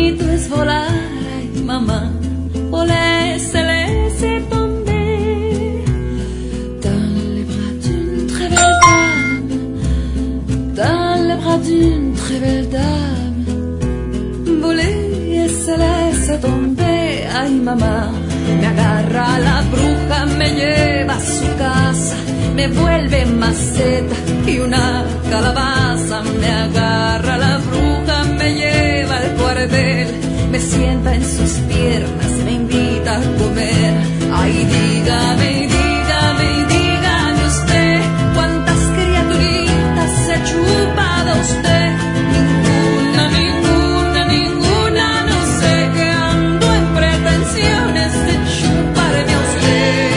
bonito es volar, ay mamá, voler se laisser tomber dans les bras d'une très belle dame, dans les bras d'une très belle dame. Voler y se laisser tomber, ay mamá, me agarra la bruja, me lleva a su casa, me vuelve maceta y una calabaza. Me agarra la bruja, me lleva al cuartel, me sienta en sus piernas, me invita a comer. Ay, dígame, dígame, dígame usted, ¿cuántas criaturitas se ha chupado usted? Ninguna, ninguna, ninguna, no sé, que ando en pretensiones de chuparme a usted.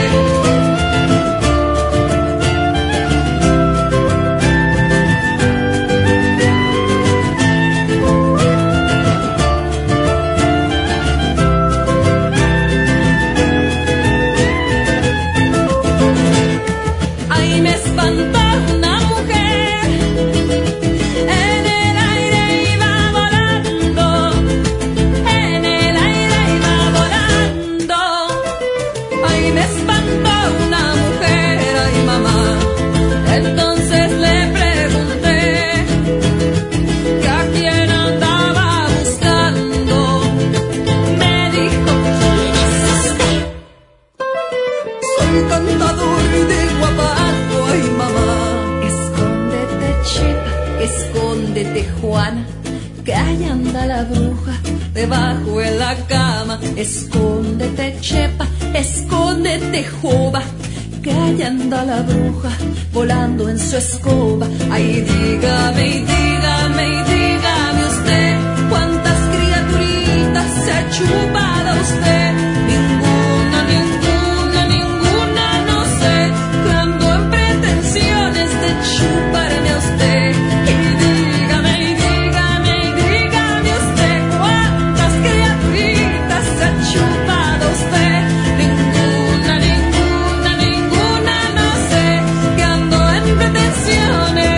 Me espantó una mujer, en el aire iba volando, en el aire iba volando. Ay, me espantó una mujer, ay mamá. Entonces le pregunté que a quién andaba buscando. Me dijo, ¿quién es usted? Soy cantador de guapango, ay mamá. Escóndete, Chepa, escóndete, Juana, que ahí anda la bruja debajo de la cama. Escóndete, Chepa, escóndete, Jova, que ahí anda la bruja volando en su escoba. Ay, dígame, dígame, dígame usted, ¿cuántas criaturitas se ha chupado usted? Ninguna, ninguna, ninguna, no sé, que ando en pretensiones de chuparme a usted. Y dígame, dígame, dígame usted, ¿cuántas criaturitas se ha chupado usted? Ninguna, ninguna, ninguna, no sé, que ando en pretensiones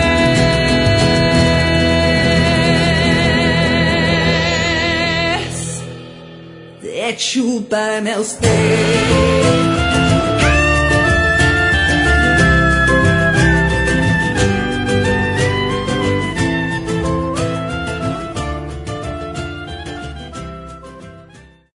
de chuparme a usted.